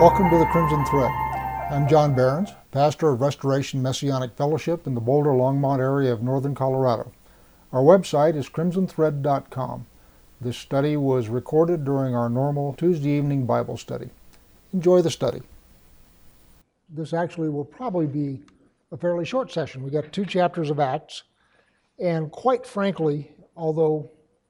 Welcome to the Crimson Thread. I'm John Behrens, pastor of Restoration Messianic Fellowship in the Boulder-Longmont area of northern Colorado. Our website is crimsonthread.com. This study was recorded during our normal Tuesday evening Bible study. Enjoy the study. This actually will probably be a fairly short session. We got 2 chapters of Acts, and quite frankly, although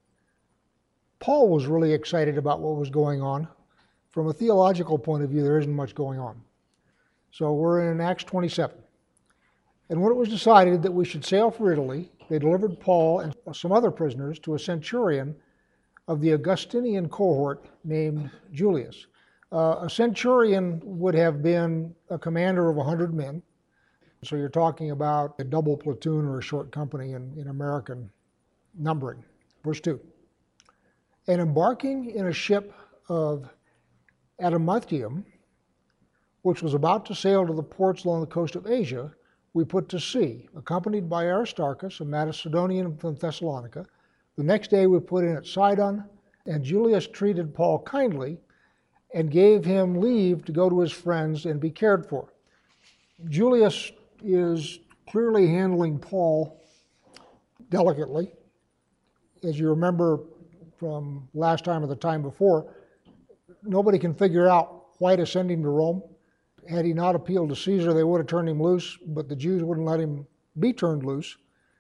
Paul was really excited about what was going on, from a theological point of view, there isn't much going on. So we're in Acts 27. And when it was decided that we should sail for Italy, they delivered Paul and some other prisoners to a centurion of the Augustinian cohort named Julius. A centurion would have been a commander of 100 men. So you're talking about a double platoon or a short company in American numbering. Verse 2. And embarking in a ship of Adamantium, which was about to sail to the ports along the coast of Asia, we put to sea, accompanied by Aristarchus, a Macedonian from Thessalonica. The next day we put in at Sidon, and Julius treated Paul kindly and gave him leave to go to his friends and be cared for. Julius is clearly handling Paul delicately. As you remember from last time or the time before, nobody can figure out why to send him to Rome. Had he not appealed to Caesar, they would have turned him loose, but the Jews wouldn't let him be turned loose.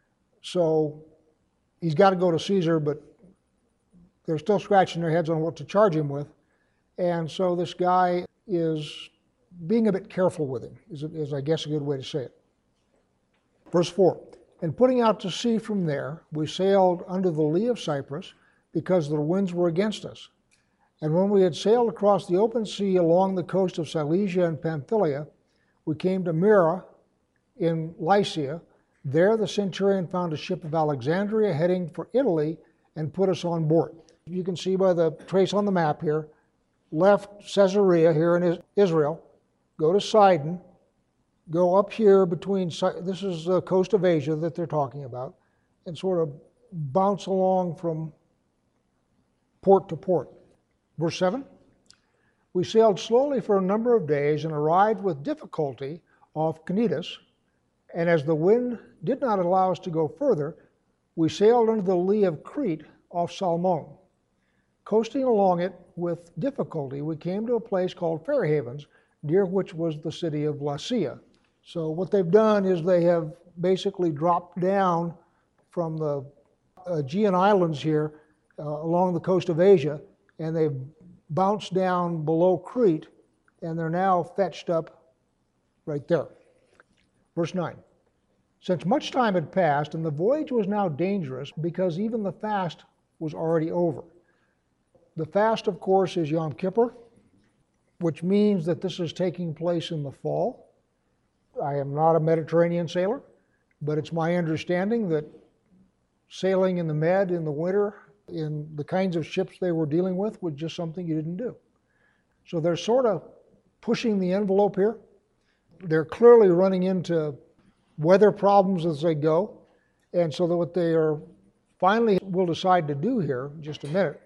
So he's got to go to Caesar, but they're still scratching their heads on what to charge him with. And so this guy is being a bit careful with him, is I guess a good way to say it. Verse 4, and putting out to sea from there, we sailed under the lee of Cyprus because the winds were against us. And when we had sailed across the open sea along the coast of Cilicia and Pamphylia, we came to Myra in Lycia. There the centurion found a ship of Alexandria heading for Italy and put us on board. You can see by the trace on the map here, left Caesarea here in Israel, go to Sidon, go up here between, this is the coast of Asia that they're talking about, and sort of bounce along from port to port. Verse 7, we sailed slowly for a number of days and arrived with difficulty off Cnidus, and as the wind did not allow us to go further, we sailed under the lee of Crete off Salmon. Coasting along it with difficulty, we came to a place called Fair Havens, near which was the city of Lasea. So what they've done is they have basically dropped down from the Aegean Islands here along the coast of Asia, and they've bounced down below Crete, and they're now fetched up right there. Verse 9. Since much time had passed, and the voyage was now dangerous, because even the fast was already over. The fast, of course, is Yom Kippur, which means that this is taking place in the fall. I am not a Mediterranean sailor, but it's my understanding that sailing in the Med in the winter in the kinds of ships they were dealing with was just something you didn't do. So they're sort of pushing the envelope here. They're clearly running into weather problems as they go. And so that what they are finally will decide to do here, in just a minute,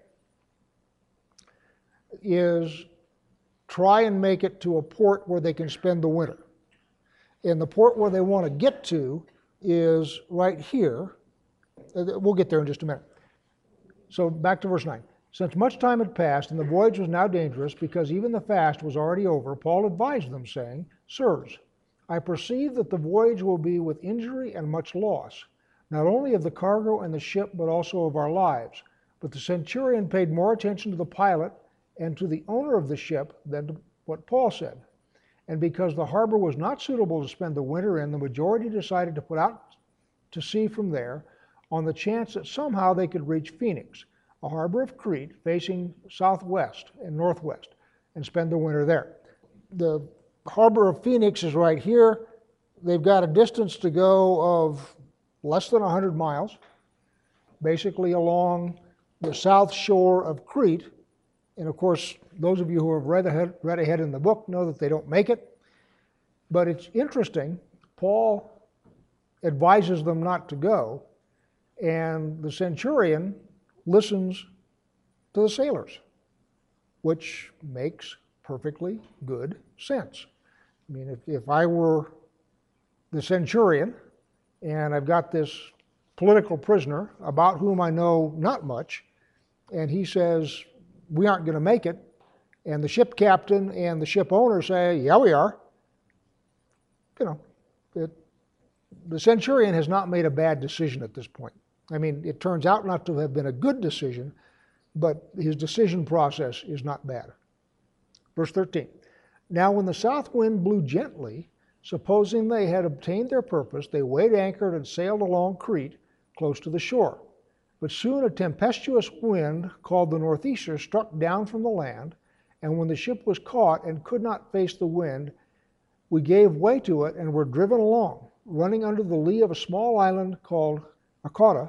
is try and make it to a port where they can spend the winter. And the port where they want to get to is right here. We'll get there in just a minute. So back to verse 9. Since much time had passed and the voyage was now dangerous, because even the fast was already over, Paul advised them, saying, Sirs, I perceive that the voyage will be with injury and much loss, not only of the cargo and the ship, but also of our lives. But the centurion paid more attention to the pilot and to the owner of the ship than to what Paul said. And because the harbor was not suitable to spend the winter in, the majority decided to put out to sea from there, on the chance that somehow they could reach Phoenix, a harbor of Crete facing southwest and northwest, and spend the winter there. The harbor of Phoenix is right here. They've got a distance to go of less than 100 miles, basically along the south shore of Crete. And of course, those of you who have read ahead in the book know that they don't make it. But it's interesting, Paul advises them not to go, and the centurion listens to the sailors, which makes perfectly good sense. I mean, if I were the centurion and I've got this political prisoner about whom I know not much, and he says, we aren't going to make it, and the ship captain and the ship owner say, yeah, we are, the centurion has not made a bad decision at this point. I mean, it turns out not to have been a good decision, but his decision process is not bad. Verse 13. Now when the south wind blew gently, supposing they had obtained their purpose, they weighed anchored and sailed along Crete, close to the shore. But soon a tempestuous wind, called the northeaster, struck down from the land, and when the ship was caught and could not face the wind, we gave way to it and were driven along, running under the lee of a small island called Ancona.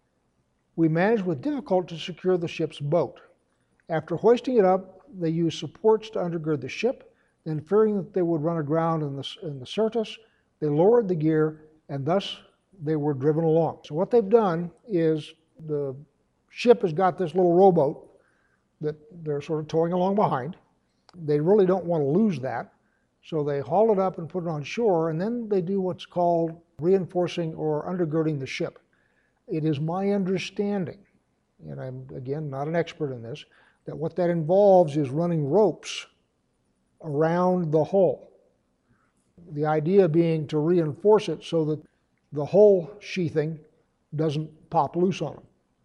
We managed with difficulty to secure the ship's boat. After hoisting it up, they used supports to undergird the ship. Then, fearing that they would run aground in the Syrtis, they lowered the gear, and thus they were driven along. So what they've done is the ship has got this little rowboat that they're sort of towing along behind. They really don't want to lose that, so they haul it up and put it on shore, and then they do what's called reinforcing or undergirding the ship. It is my understanding, and I'm, again, not an expert in this, that what that involves is running ropes around the hull. The idea being to reinforce it so that the hull sheathing doesn't pop loose on them.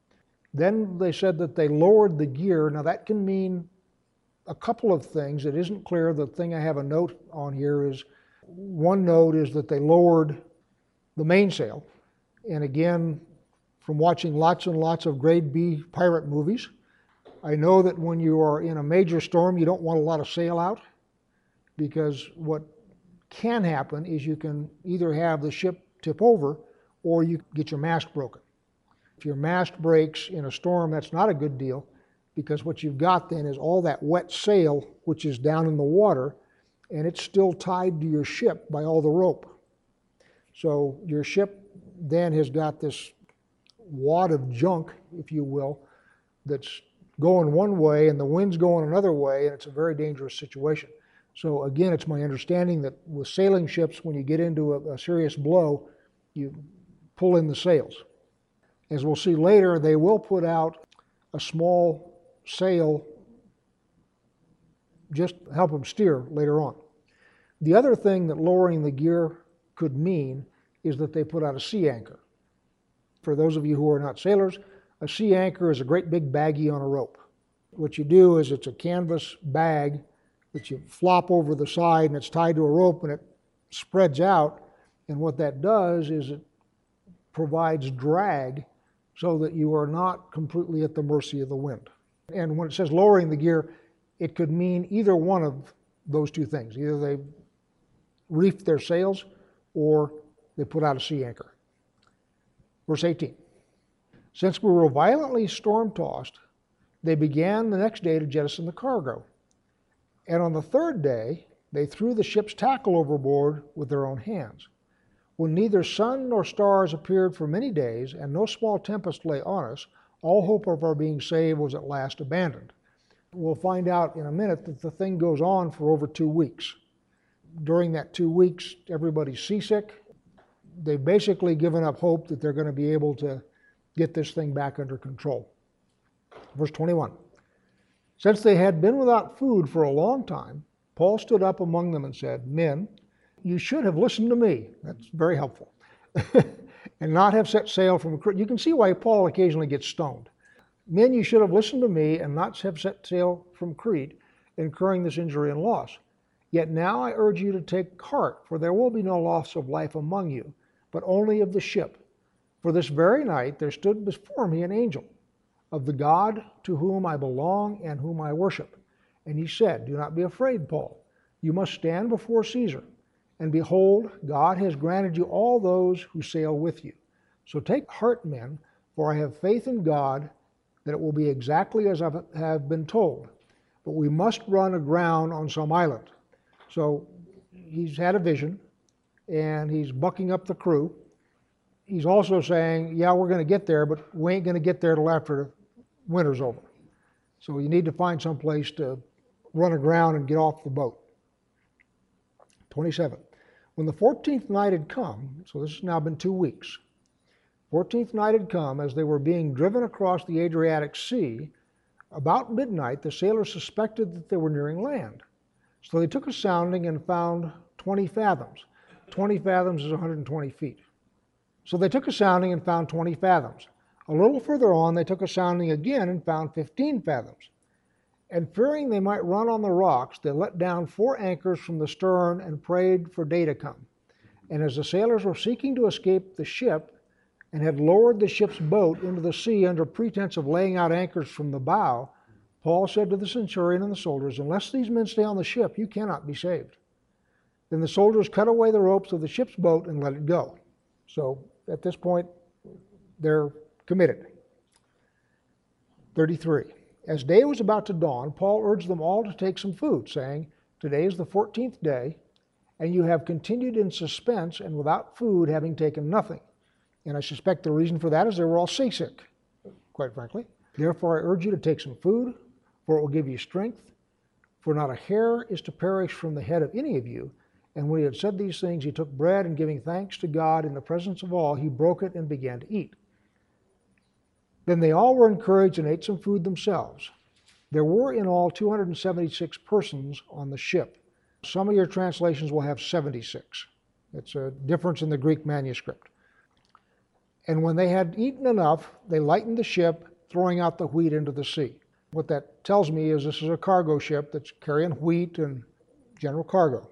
Then they said that they lowered the gear. Now that can mean a couple of things. It isn't clear. The thing I have a note on here is, one note is that they lowered the mainsail. And again, from watching lots and lots of grade B pirate movies, I know that when you are in a major storm, you don't want a lot of sail out, because what can happen is you can either have the ship tip over or you get your mast broken. If your mast breaks in a storm, that's not a good deal, because what you've got then is all that wet sail, which is down in the water, and it's still tied to your ship by all the rope. So your ship then has got this wad of junk, if you will, that's going one way and the wind's going another way, and it's a very dangerous situation. So again, it's my understanding that with sailing ships, when you get into a serious blow, you pull in the sails. As we'll see later, they will put out a small sail just to help them steer later on. The other thing that lowering the gear could mean is that they put out a sea anchor. For those of you who are not sailors, a sea anchor is a great big baggie on a rope. What you do is it's a canvas bag that you flop over the side, and it's tied to a rope, and it spreads out. And what that does is it provides drag so that you are not completely at the mercy of the wind. And when it says lowering the gear, it could mean either one of those two things. Either they reefed their sails or they put out a sea anchor. Verse 18. Since we were violently storm-tossed, they began the next day to jettison the cargo. And on the third day, they threw the ship's tackle overboard with their own hands. When neither sun nor stars appeared for many days, and no small tempest lay on us, all hope of our being saved was at last abandoned. We'll find out in a minute that the thing goes on for over 2 weeks. During that 2 weeks, everybody's seasick. They've basically given up hope that they're going to be able to get this thing back under control. Verse 21. Since they had been without food for a long time, Paul stood up among them and said, Men, you should have listened to me. That's very helpful. And not have set sail from Crete. You can see why Paul occasionally gets stoned. Men, you should have listened to me and not have set sail from Crete, incurring this injury and loss. Yet now I urge you to take heart, for there will be no loss of life among you, but only of the ship. For this very night there stood before me an angel of the God to whom I belong and whom I worship. And he said, Do not be afraid, Paul. You must stand before Caesar. And behold, God has granted you all those who sail with you. So take heart, men, for I have faith in God that it will be exactly as I have been told. But we must run aground on some island. So he's had a vision, and he's bucking up the crew. He's also saying, yeah, we're going to get there, but we ain't going to get there till after winter's over. So you need to find some place to run aground and get off the boat. 27. When the 14th night had come, so this has now been 2 weeks, 14th night had come, as they were being driven across the Adriatic Sea, about midnight the sailors suspected that they were nearing land. So they took a sounding and found 20 fathoms. 20 fathoms is 120 feet. So they took a sounding and found 20 fathoms. A little further on, they took a sounding again and found 15 fathoms. And fearing they might run on the rocks, they let down 4 anchors from the stern and prayed for day to come. And as the sailors were seeking to escape the ship, and had lowered the ship's boat into the sea under pretense of laying out anchors from the bow, Paul said to the centurion and the soldiers, "Unless these men stay on the ship, you cannot be saved." Then the soldiers cut away the ropes of the ship's boat and let it go. So at this point, they're committed. 33. As day was about to dawn, Paul urged them all to take some food, saying, "Today is the 14th day, and you have continued in suspense and without food, having taken nothing." And I suspect the reason for that is they were all seasick, quite frankly. "Therefore I urge you to take some food, for it will give you strength. For not a hair is to perish from the head of any of you." And when he had said these things, he took bread, and giving thanks to God in the presence of all, he broke it and began to eat. Then they all were encouraged and ate some food themselves. There were in all 276 persons on the ship. Some of your translations will have 76. It's a difference in the Greek manuscript. And when they had eaten enough, they lightened the ship, throwing out the wheat into the sea. What that tells me is this is a cargo ship that's carrying wheat and general cargo.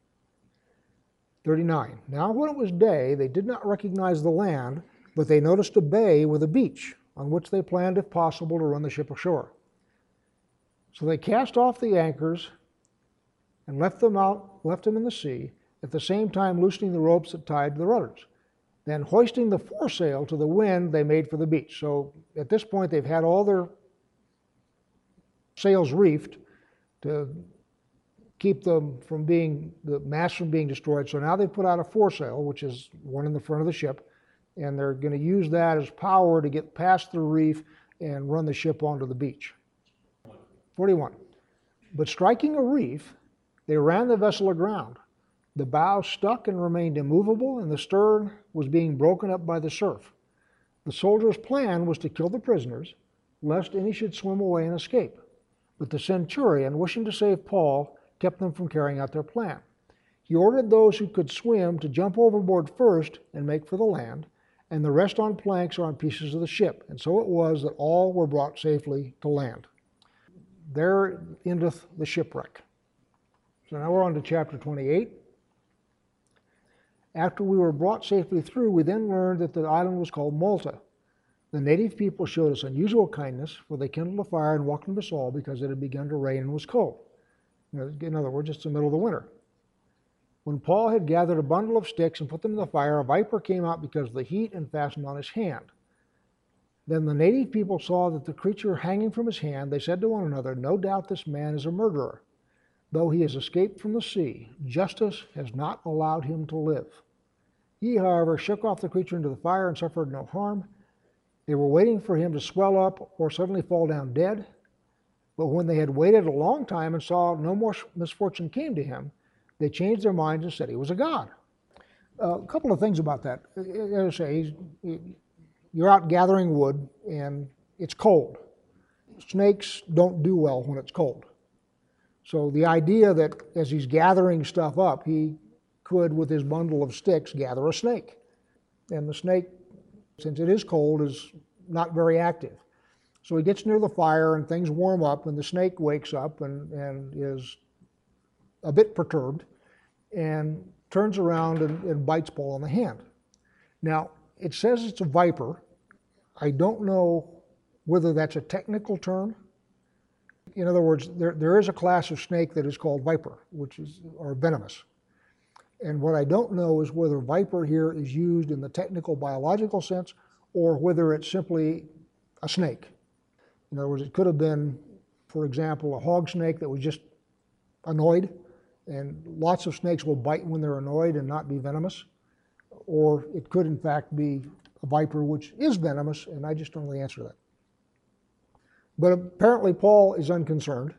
39. Now when it was day, they did not recognize the land, but they noticed a bay with a beach, on which they planned, if possible, to run the ship ashore. So they cast off the anchors and left them in the sea, at the same time loosening the ropes that tied the rudders. Then hoisting the foresail to the wind, they made for the beach. So at this point, they've had all their sails reefed to keep them from the mast from being destroyed. So now they've put out a foresail, which is one in the front of the ship, and they're going to use that as power to get past the reef and run the ship onto the beach. 41. But striking a reef, they ran the vessel aground. The bow stuck and remained immovable, and the stern was being broken up by the surf. The soldiers' plan was to kill the prisoners, lest any should swim away and escape. But the centurion, wishing to save Paul, kept them from carrying out their plan. He ordered those who could swim to jump overboard first and make for the land, and the rest on planks or on pieces of the ship. And so it was that all were brought safely to land. There endeth the shipwreck. So now we're on to chapter 28. After we were brought safely through, we then learned that the island was called Malta. The native people showed us unusual kindness, for they kindled a fire and welcomed us all because it had begun to rain and was cold. In other words, it's the middle of the winter. When Paul had gathered a bundle of sticks and put them in the fire, a viper came out because of the heat and fastened on his hand. Then the native people saw that the creature hanging from his hand. They said to one another, "No doubt this man is a murderer. Though he has escaped from the sea, justice has not allowed him to live." He, however, shook off the creature into the fire and suffered no harm. They were waiting for him to swell up or suddenly fall down dead. But when they had waited a long time and saw no more misfortune came to him, they changed their minds and said he was a god. A couple of things about that. As I say, you're out gathering wood and it's cold. Snakes don't do well when it's cold. So the idea that as he's gathering stuff up, he could, with his bundle of sticks, gather a snake. And the snake, since it is cold, is not very active. So he gets near the fire and things warm up, and the snake wakes up and is a bit perturbed and turns around and bites Paul on the hand. Now, it says it's a viper. I don't know whether that's a technical term. In other words, there is a class of snake that is called viper, or venomous. And what I don't know is whether viper here is used in the technical biological sense or whether it's simply a snake. In other words, it could have been, for example, a hog snake that was just annoyed, and lots of snakes will bite when they're annoyed and not be venomous. Or it could, in fact, be a viper which is venomous, and I just don't know the answer to that. But apparently Paul is unconcerned,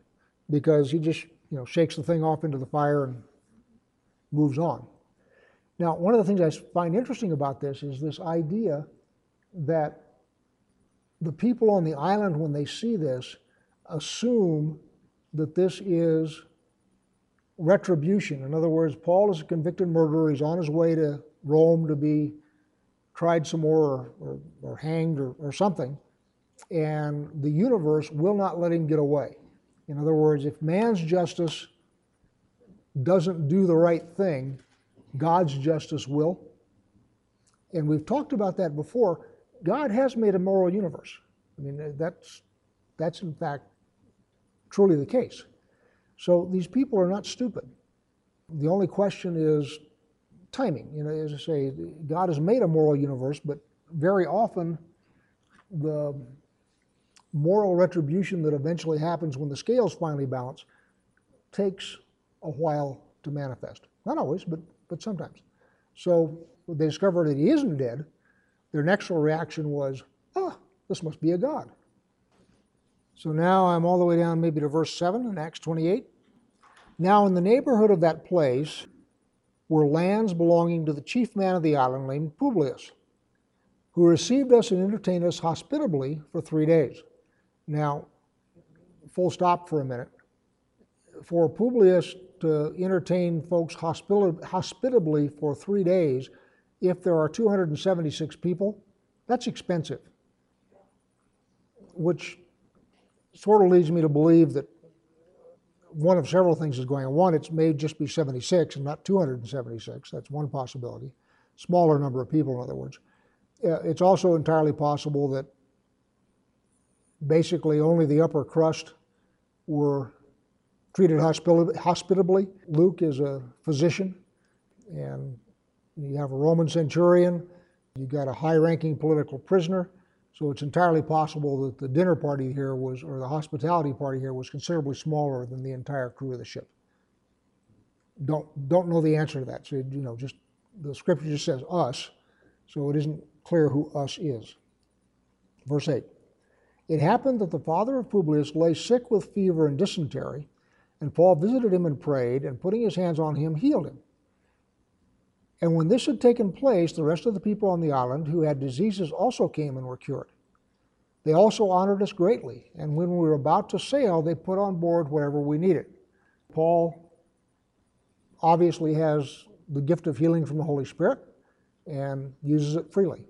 because he just shakes the thing off into the fire and moves on. Now, one of the things I find interesting about this is this idea that the people on the island, when they see this, assume that this is retribution. In other words, Paul is a convicted murderer. He's on his way to Rome to be tried some more or hanged or something, and the universe will not let him get away. In other words, if man's justice doesn't do the right thing, God's justice will. And we've talked about that before. God has made a moral universe. I mean, that's in fact truly the case. So these people are not stupid. The only question is timing. As I say, God has made a moral universe, but very often the moral retribution that eventually happens when the scales finally balance takes a while to manifest. Not always, but sometimes. So when they discover that he isn't dead, their next reaction was, this must be a god. So now I'm all the way down maybe to verse 7 in Acts 28. Now in the neighborhood of that place were lands belonging to the chief man of the island named Publius, who received us and entertained us hospitably for 3 days. Now, full stop for a minute. For Publius to entertain folks hospitably for 3 days, if there are 276 people, that's expensive. Which sort of leads me to believe that one of several things is going on. One, it may just be 76 and not 276. That's one possibility. Smaller number of people, in other words. It's also entirely possible that basically only the upper crust were treated hospitably. Luke is a physician, and you have a Roman centurion, you got a high-ranking political prisoner, so it's entirely possible that the dinner party here or the hospitality party here was considerably smaller than the entire crew of the ship. Don't know the answer to that. So, just the scripture just says us, so it isn't clear who us is. Verse 8. It happened that the father of Publius lay sick with fever and dysentery, and Paul visited him and prayed, and putting his hands on him, healed him. And when this had taken place, the rest of the people on the island who had diseases also came and were cured. They also honored us greatly, and when we were about to sail, they put on board whatever we needed. Paul obviously has the gift of healing from the Holy Spirit and uses it freely.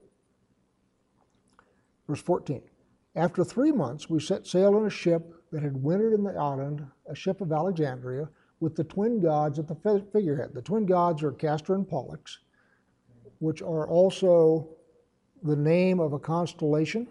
Verse 14. After 3 months, we set sail in a ship that had wintered in the island, a ship of Alexandria, with the twin gods at the figurehead. The twin gods are Castor and Pollux, which are also the name of a constellation.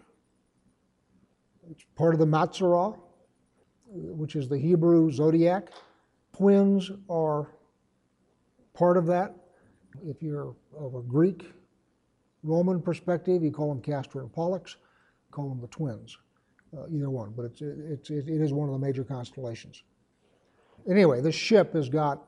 It's part of the Matzerah, which is the Hebrew zodiac. Twins are part of that. If you're of a Greek, Roman perspective, you call them Castor and Pollux, call them the twins, either one, but it is one of the major constellations. Anyway, this ship has got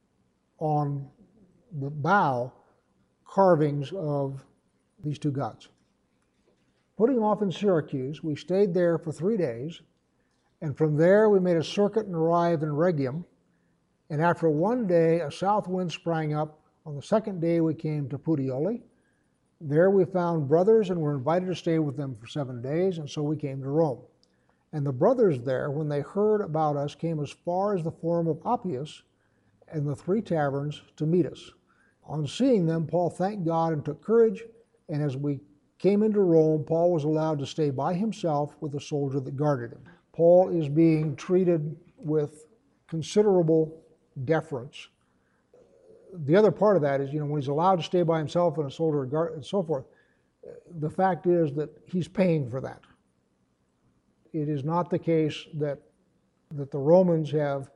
on the bow carvings of these two gods. Putting off in Syracuse, we stayed there for 3 days, and from there we made a circuit and arrived in Rhegium, and after 1 day a south wind sprang up. On the second day we came to Puteoli. There we found brothers and were invited to stay with them for 7 days, and so we came to Rome. And the brothers there, when they heard about us, came as far as the Forum of Appius and the 3 taverns to meet us. On seeing them, Paul thanked God and took courage, and as we came into Rome, Paul was allowed to stay by himself with a soldier that guarded him. Paul is being treated with considerable deference. The other part of that is, when he's allowed to stay by himself and a soldier guard and so forth, the fact is that he's paying for that. It is not the case that the Romans have,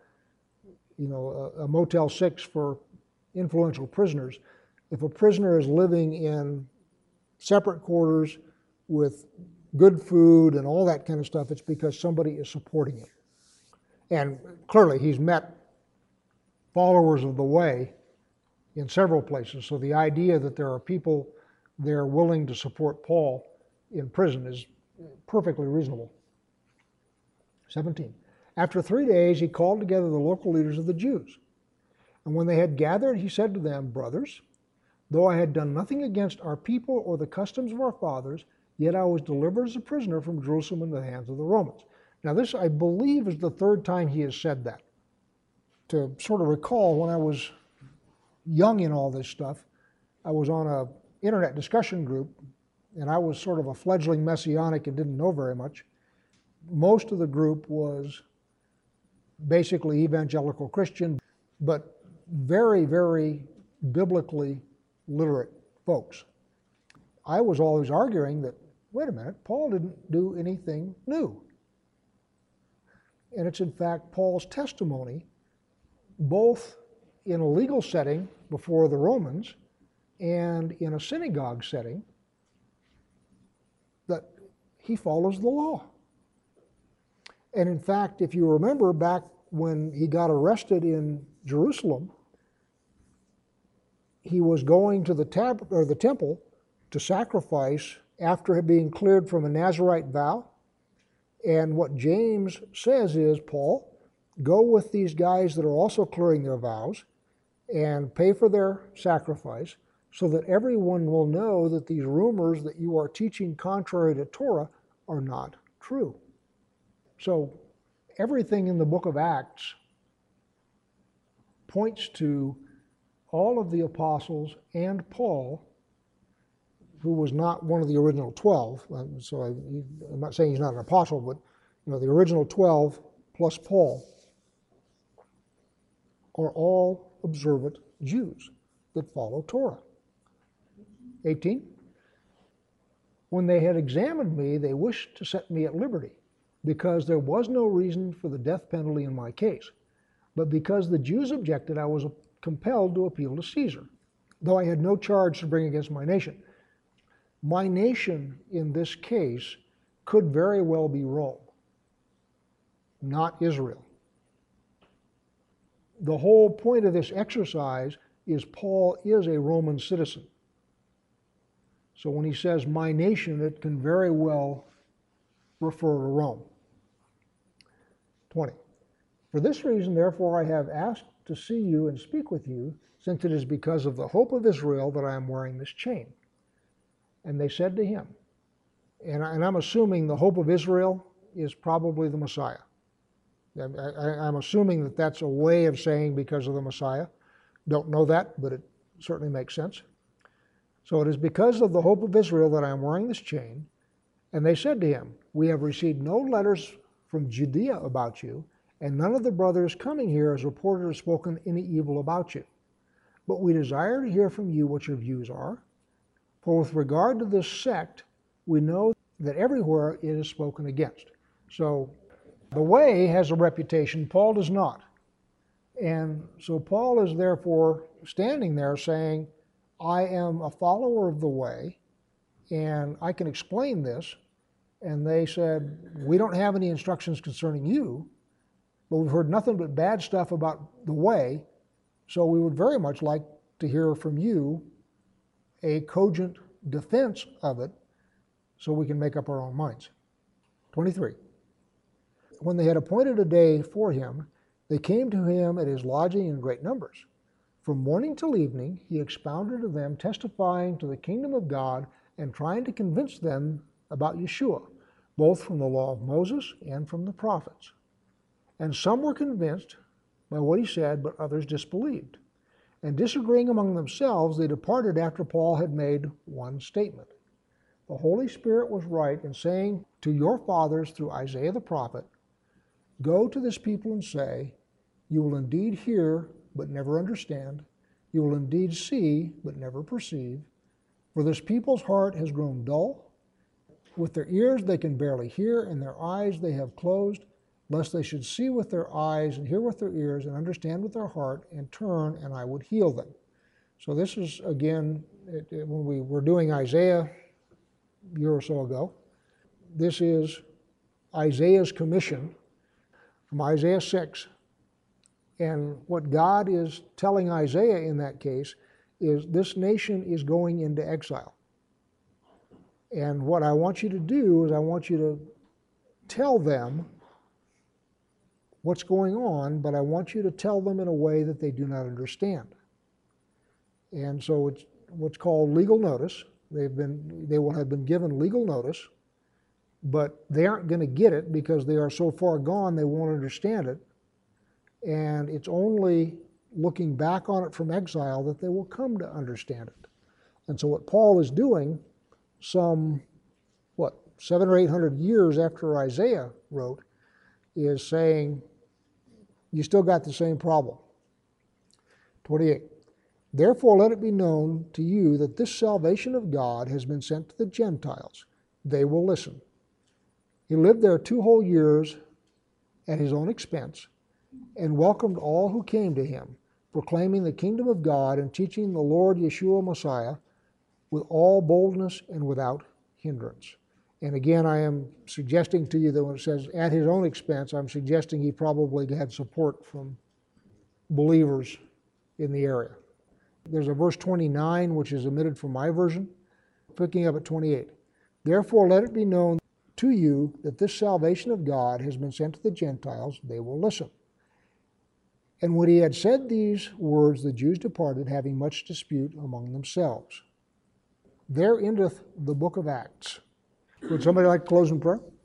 a Motel 6 for influential prisoners. If a prisoner is living in separate quarters with good food and all that kind of stuff, it's because somebody is supporting him. And clearly he's met followers of the way in several places. So the idea that there are people there willing to support Paul in prison is perfectly reasonable. 17. After 3 days, he called together the local leaders of the Jews. And when they had gathered, he said to them, "Brothers, though I had done nothing against our people or the customs of our fathers, yet I was delivered as a prisoner from Jerusalem into the hands of the Romans." Now this, I believe, is the third time he has said that. To sort of recall, when I was young in all this stuff, I was on an internet discussion group, and I was sort of a fledgling Messianic and didn't know very much. Most of the group was basically evangelical Christian, but very, very biblically literate folks. I was always arguing that, wait a minute, Paul didn't do anything new. And it's in fact Paul's testimony, both in a legal setting before the Romans and in a synagogue setting, that he follows the law. And in fact, if you remember back when he got arrested in Jerusalem, he was going to the temple to sacrifice after being cleared from a Nazirite vow. And what James says is, Paul, go with these guys that are also clearing their vows and pay for their sacrifice so that everyone will know that these rumors that you are teaching contrary to Torah are not true. So everything in the book of Acts points to all of the apostles and Paul, who was not one of the original 12. So I'm not saying he's not an apostle, but the original 12 plus Paul are all observant Jews that follow Torah. 18. When they had examined me, they wished to set me at liberty, because there was no reason for the death penalty in my case. But because the Jews objected, I was compelled to appeal to Caesar, though I had no charge to bring against my nation. My nation in this case could very well be Rome, not Israel. The whole point of this exercise is Paul is a Roman citizen. So when he says my nation, it can very well refer to Rome. 20. For this reason, therefore, I have asked to see you and speak with you, since it is because of the hope of Israel that I am wearing this chain. And they said to him, and I'm assuming the hope of Israel is probably the Messiah. I'm assuming that that's a way of saying because of the Messiah. Don't know that, but it certainly makes sense. So it is because of the hope of Israel that I am wearing this chain. And they said to him, we have received no letters from Judea about you, and none of the brothers coming here has reported or spoken any evil about you. But we desire to hear from you what your views are. For with regard to this sect, we know that everywhere it is spoken against. So the way has a reputation, Paul does not. And so Paul is therefore standing there saying, I am a follower of the way, and I can explain this. And they said, we don't have any instructions concerning you, but we've heard nothing but bad stuff about the way, so we would very much like to hear from you a cogent defense of it so we can make up our own minds. 23. When they had appointed a day for him, they came to him at his lodging in great numbers. From morning till evening, he expounded to them, testifying to the kingdom of God and trying to convince them about Yeshua, both from the law of Moses and from the prophets. And some were convinced by what he said, but others disbelieved. And disagreeing among themselves, they departed after Paul had made one statement. The Holy Spirit was right in saying to your fathers through Isaiah the prophet, go to this people and say, you will indeed hear, but never understand. You will indeed see, but never perceive. For this people's heart has grown dull. With their ears they can barely hear, and their eyes they have closed, lest they should see with their eyes and hear with their ears and understand with their heart and turn, and I would heal them. So this is, again, when we were doing Isaiah a year or so ago, this is Isaiah's commission from Isaiah 6. And what God is telling Isaiah in that case is this nation is going into exile. And what I want you to do is I want you to tell them what's going on, but I want you to tell them in a way that they do not understand. And so it's what's called legal notice. They will have been given legal notice, but they aren't going to get it because they are so far gone they won't understand it. And it's only looking back on it from exile that they will come to understand it. And so what Paul is doing, some 700 or 800 years after Isaiah wrote, is saying, you still got the same problem. 28. Therefore let it be known to you that this salvation of God has been sent to the Gentiles. They will listen. He lived there 2 whole years at his own expense and welcomed all who came to him, proclaiming the kingdom of God and teaching the Lord Yeshua Messiah with all boldness and without hindrance. And again, I am suggesting to you that when it says at his own expense, I'm suggesting he probably had support from believers in the area. There's a verse 29, which is omitted from my version, picking up at 28. Therefore let it be known to you that this salvation of God has been sent to the Gentiles. They will listen. And when he had said these words, the Jews departed, having much dispute among themselves. There endeth the book of Acts. Would somebody like to close in prayer?